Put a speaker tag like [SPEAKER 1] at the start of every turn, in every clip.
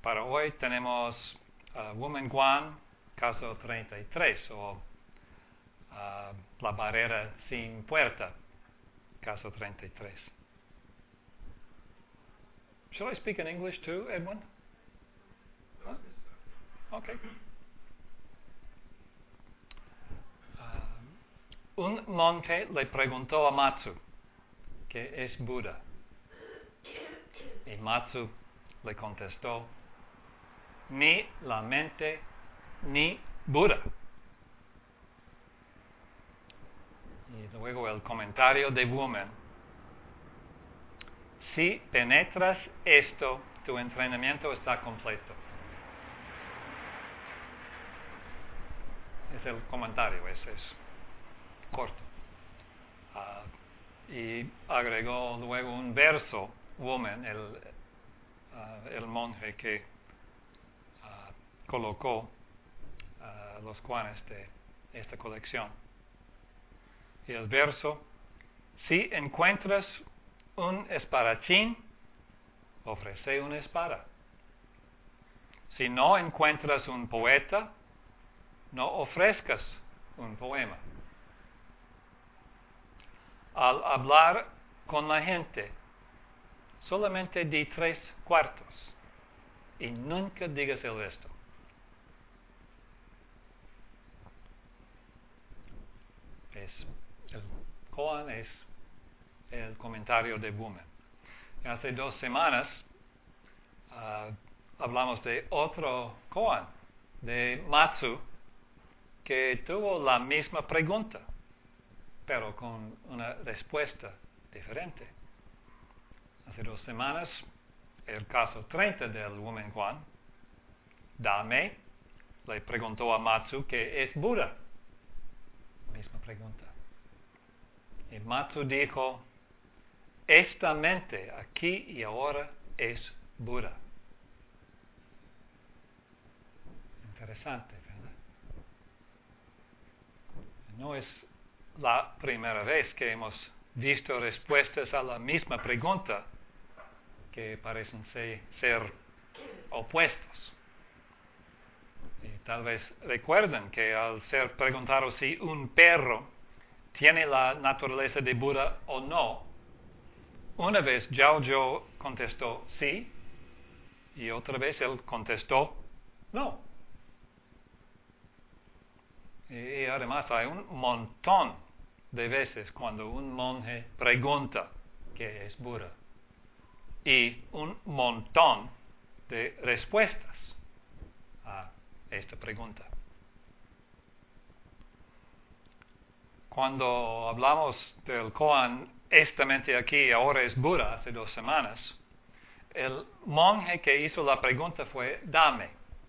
[SPEAKER 1] Para hoy tenemos Woman Guan, caso 33, o la barrera sin puerta, caso 33. Shall I speak in English too, Edwin? Huh? Okay. Un monje le preguntó a Matsu qué es Buda. Y Matsu le contestó, ni la mente ni Buda. Y luego el comentario de Woman. Si penetras esto, tu entrenamiento está completo. Es el comentario, es corto. Y agregó luego un verso, Woman, el monje que colocó los koanes de esta colección. Y el verso, si encuentras un espadachín, ofrece una espada. Si no encuentras un poeta, no ofrezcas un poema. Al hablar con la gente, solamente di 3/4 y nunca digas el resto. El koan es el comentario de Woman. Hace 2 semanas hablamos de otro koan, de Matsu, que tuvo la misma pregunta, pero con una respuesta diferente. Hace 2 semanas, el caso 30 del Woman Koan, Dame le preguntó a Matsu qué es Buda. Misma pregunta. Y Matsu dijo, esta mente aquí y ahora es Buda. Interesante, ¿verdad? No es la primera vez que hemos visto respuestas a la misma pregunta que parecen ser opuestos. Y tal vez recuerden que al ser preguntado si un perro tiene la naturaleza de Buda o no, una vez Zhao Zhou contestó sí, y otra vez él contestó no. Y además hay un montón de veces cuando un monje pregunta qué es Buda, y un montón de respuestas a esta pregunta. Cuando hablamos del koan, esta mente aquí ahora es Buda, hace 2 semanas, el monje que hizo la pregunta fue Dame.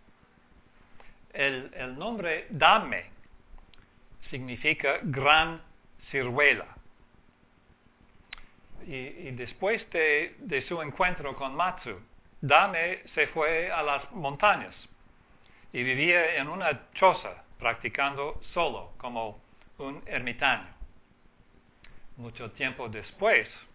[SPEAKER 1] El nombre Dame significa gran ciruela. Y después de su encuentro con Matsu, Dame se fue a las montañas y vivía en una choza practicando solo como un ermitaño. Mucho tiempo después,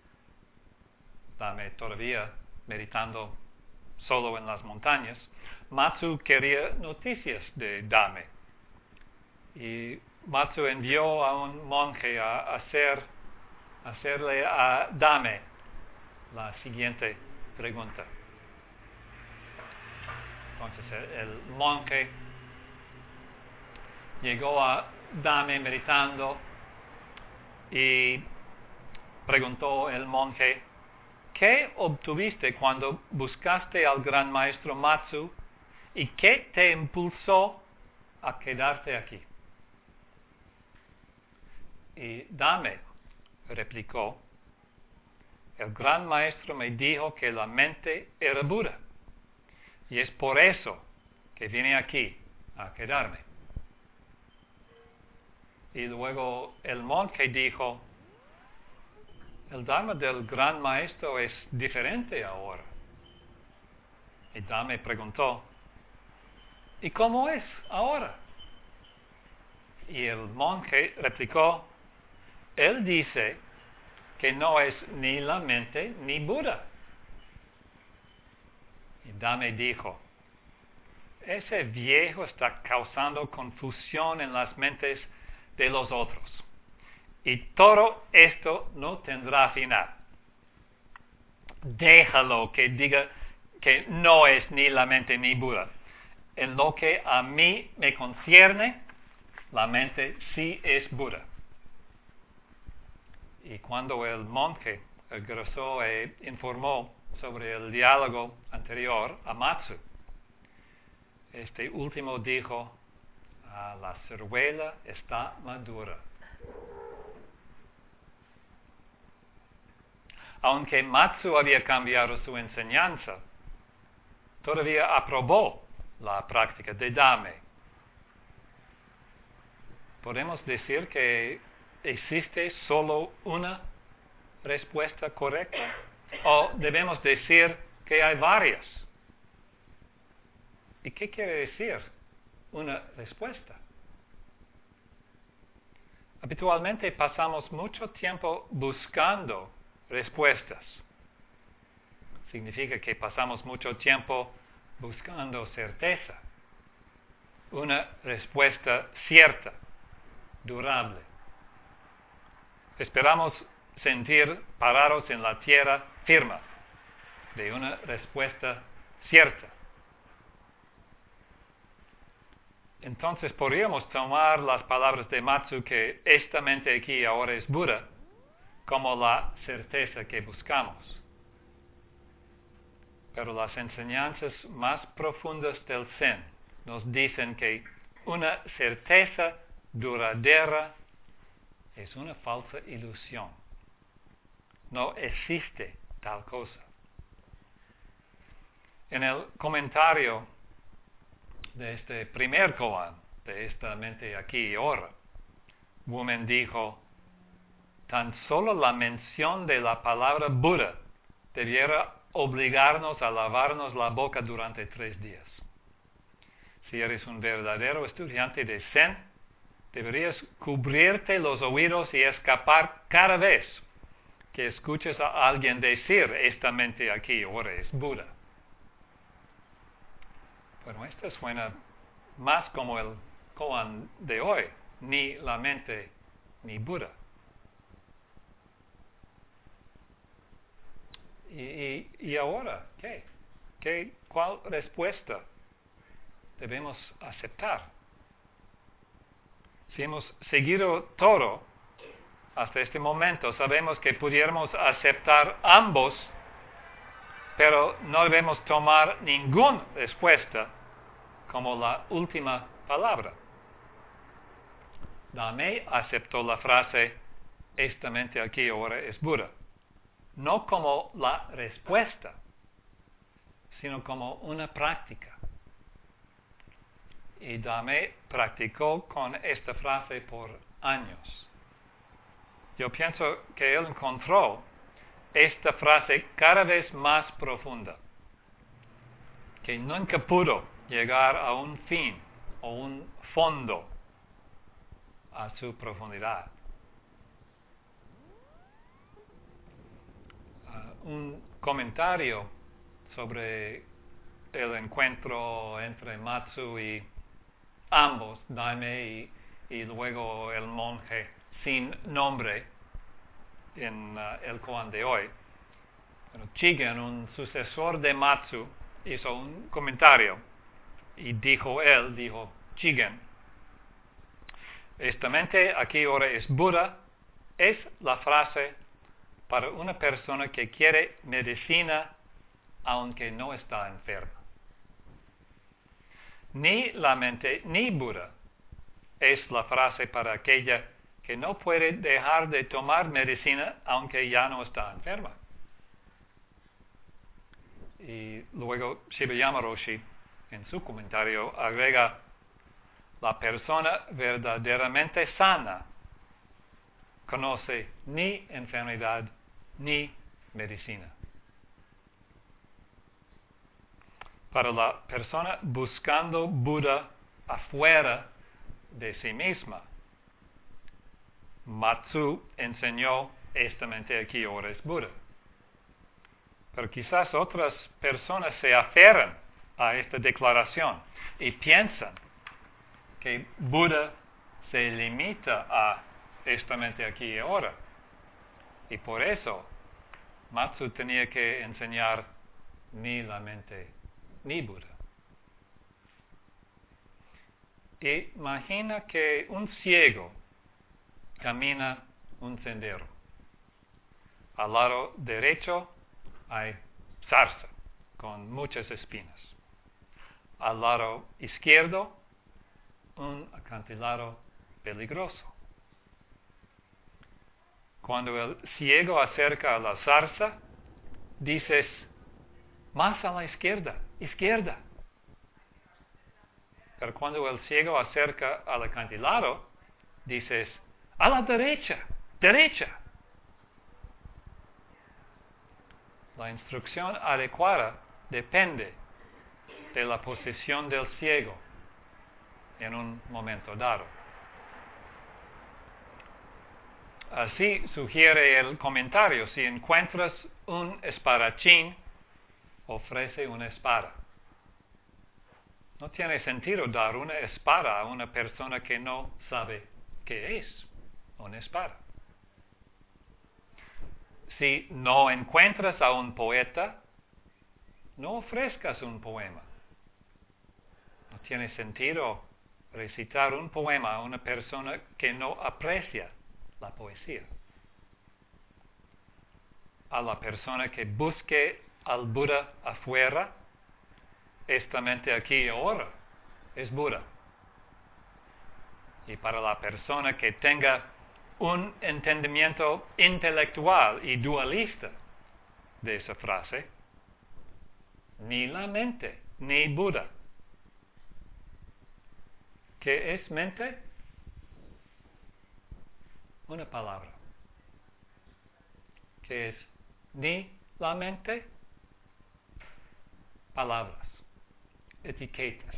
[SPEAKER 1] Dame todavía meditando solo en las montañas, Matsu quería noticias de Dame. Y Matsu envió a un monje a hacerle a Dame la siguiente pregunta. Entonces el monje llegó a Dame meditando y preguntó el monje, ¿qué obtuviste cuando buscaste al gran maestro Matsu y qué te impulsó a quedarte aquí? Y Dame replicó, el gran maestro me dijo que la mente era Buda y es por eso que vine aquí a quedarme. Y luego el monje dijo, el Dharma del gran maestro es diferente ahora. Y Dame preguntó, ¿y cómo es ahora? Y el monje replicó, él dice que no es ni la mente ni Buda. Y Dame dijo, ese viejo está causando confusión en las mentes de los otros. Y todo esto no tendrá final. Déjalo que diga que no es ni la mente ni Buda. En lo que a mí me concierne, la mente sí es Buda. Y cuando el monje regresó e informó sobre el diálogo anterior a Matsu, este último dijo, la ciruela está madura. Aunque Matsu había cambiado su enseñanza, todavía aprobó la práctica de Dame. ¿Podemos decir que existe solo una respuesta correcta? ¿O debemos decir que hay varias? ¿Y qué quiere decir una respuesta? Habitualmente pasamos mucho tiempo buscando respuestas. Significa que pasamos mucho tiempo buscando certeza, una respuesta cierta, durable. Esperamos sentir parados en la tierra firme de una respuesta cierta. Entonces podríamos tomar las palabras de Matsu que esta mente aquí ahora es Buda como la certeza que buscamos. Pero las enseñanzas más profundas del Zen nos dicen que una certeza duradera es una falsa ilusión. No existe tal cosa. En el comentario de este primer koan, de esta mente aquí y ahora, Wumen dijo, tan solo la mención de la palabra Buda debiera obligarnos a lavarnos la boca durante 3 días. Si eres un verdadero estudiante de Zen, deberías cubrirte los oídos y escapar cada vez que escuches a alguien decir, esta mente aquí ahora es Buda. Bueno, esto suena más como el koan de hoy, ni la mente ni Buda. ¿Y ahora qué? ¿Cuál respuesta debemos aceptar? Si hemos seguido todo hasta este momento, sabemos que pudiéramos aceptar ambos, pero no debemos tomar ninguna respuesta como la última palabra. Dame aceptó la frase, esta mente aquí ahora es Buda, no como la respuesta, sino como una práctica. Y Dame practicó con esta frase por años. Yo pienso que él encontró esta frase cada vez más profunda, que nunca pudo llegar a un fin o un fondo a su profundidad. Un comentario sobre el encuentro entre Matsu y ambos, Dame y luego el monje sin nombre en el koan de hoy. Bueno, Chigen, un sucesor de Matsu, hizo un comentario y dijo Chigen, esta mente aquí ahora es Buda, es la frase para una persona que quiere medicina aunque no está enferma. Ni la mente ni Buda es la frase para aquella que no puede dejar de tomar medicina aunque ya no está enferma. Y luego Shibayama Roshi en su comentario agrega, la persona verdaderamente sana conoce ni enfermedad ni medicina. Para la persona buscando Buda afuera de sí misma, Matsu enseñó esta mente aquí ahora es Buda. Pero quizás otras personas se aferran a esta declaración y piensan que Buda se limita a esta mente aquí y ahora. Y por eso Matsu tenía que enseñar ni la mente ni Buda. Imagina que un ciego camina un sendero. Al lado derecho hay zarza con muchas espinas. Al lado izquierdo, un acantilado peligroso. Cuando el ciego acerca a la zarza, dices, más a la izquierda, izquierda. Pero cuando el ciego acerca al acantilado, dices, a la derecha, derecha. La instrucción adecuada depende de la posición del ciego en un momento dado. Así sugiere el comentario, si encuentras un espadachín, ofrece una espada. No tiene sentido dar una espada a una persona que no sabe qué es una espada. Si no encuentras a un poeta, no ofrezcas un poema. No tiene sentido recitar un poema a una persona que no aprecia la poesía. A la persona que busque al Buda afuera, esta mente aquí y ahora es Buda. Y para la persona que tenga un entendimiento intelectual y dualista de esa frase, ni la mente, ni Buda. ¿Qué es mente? Una palabra. ¿Qué es ni la mente? Palabras, etiquetas.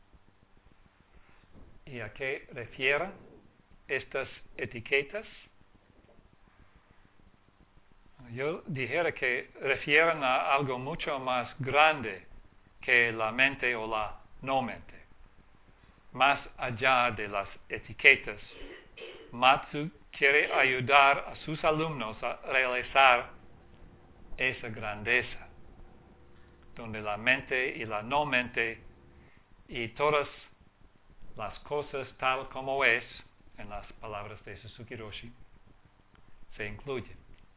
[SPEAKER 1] ¿Y a qué refieren estas etiquetas? Yo dijera que refieren a algo mucho más grande que la mente o la no mente. Más allá de las etiquetas, Matsu quiere ayudar a sus alumnos a realizar esa grandeza, donde la mente y la no mente y todas las cosas tal como es, en las palabras de Suzuki Roshi, se incluyen.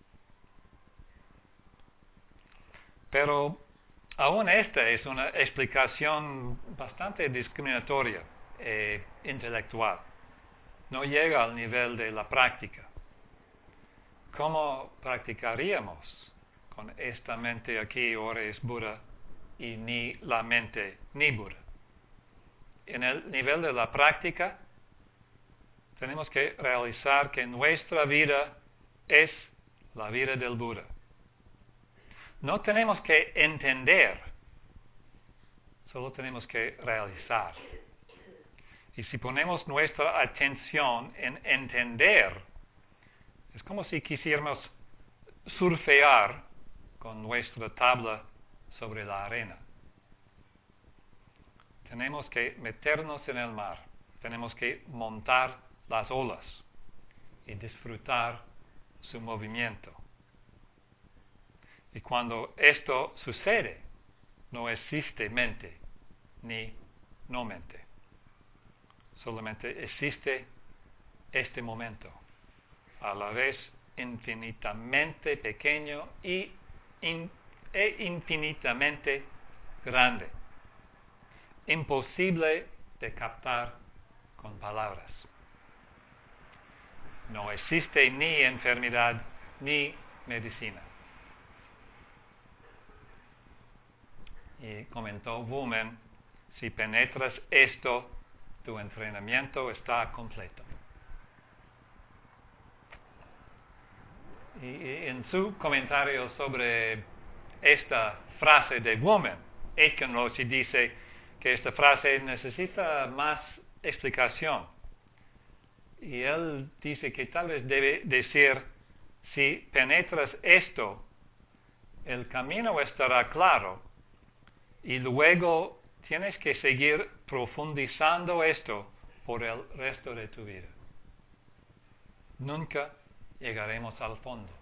[SPEAKER 1] Pero aún esta es una explicación bastante discriminatoria e intelectual. No llega al nivel de la práctica. ¿Cómo practicaríamos con esta mente aquí ahora es Buda y ni la mente ni Buda? En el nivel de la práctica, tenemos que realizar que nuestra vida es la vida del Buda. No tenemos que entender, solo tenemos que realizar. Y si ponemos nuestra atención en entender, es como si quisiéramos surfear con nuestra tabla sobre la arena. Tenemos que meternos en el mar, tenemos que montar las olas y disfrutar su movimiento. Y cuando esto sucede, no existe mente ni no mente. Solamente existe este momento, a la vez infinitamente pequeño e infinitamente grande. Imposible de captar con palabras. No existe ni enfermedad ni medicina. Y comentó Woolman, si penetras esto, tu entrenamiento está completo. Y en su comentario sobre esta frase de Woolman, Aitken Roshi dice que esta frase necesita más explicación. Y él dice que tal vez debe decir, si penetras esto, el camino estará claro y luego tienes que seguir profundizando esto por el resto de tu vida. Nunca llegaremos al fondo.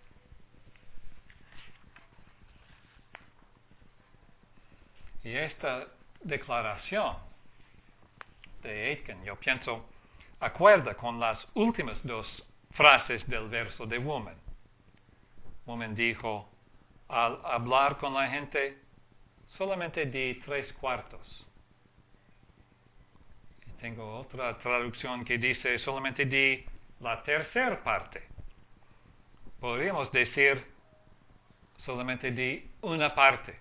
[SPEAKER 1] Y esta declaración de Aitken, yo pienso, acuerda con las últimas dos frases del verso de Woman. Woman dijo, al hablar con la gente, solamente di 3/4. Y tengo otra traducción que dice, solamente di la tercera parte. Podríamos decir, solamente di una parte.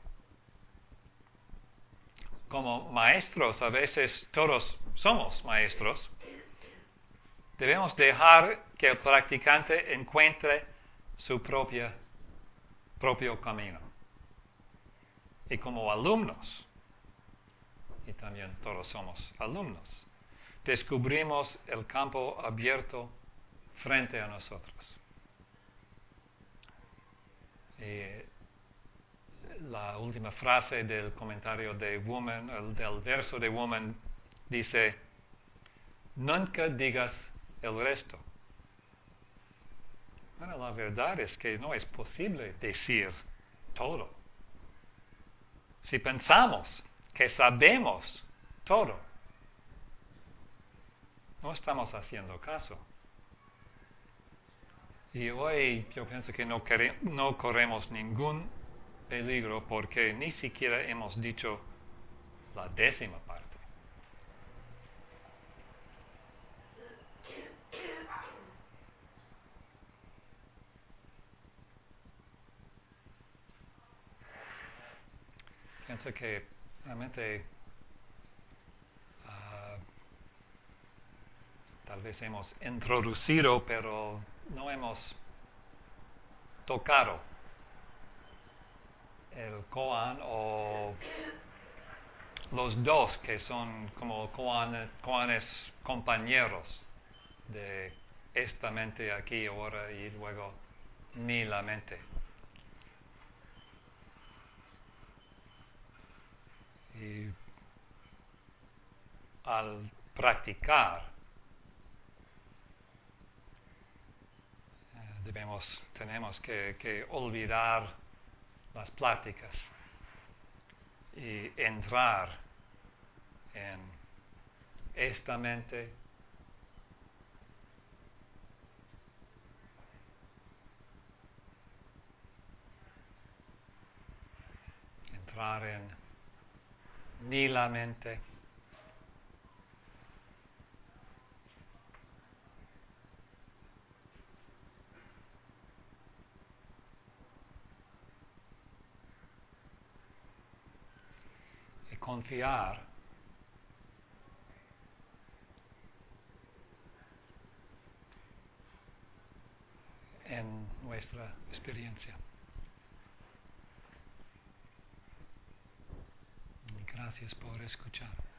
[SPEAKER 1] Como maestros, a veces todos somos maestros, debemos dejar que el practicante encuentre su propio camino. Y como alumnos, y también todos somos alumnos, descubrimos el campo abierto frente a nosotros. Y la última frase del comentario de Woman, del verso de Woman, dice, nunca digas el resto. Bueno, la verdad es que no es posible decir todo. Si pensamos que sabemos todo, no estamos haciendo caso. Y hoy yo pienso que no corremos ningún peligro porque ni siquiera hemos dicho la 10ª parte. Pienso que realmente tal vez hemos introducido, pero no hemos tocado el koan o los dos que son como koanes compañeros de esta mente aquí ahora y luego ni la mente. Y al practicar tenemos que olvidar las pláticas y entrar en esta mente entrar en ni la mente y confiar en nuestra experiencia. Gracias por escuchar.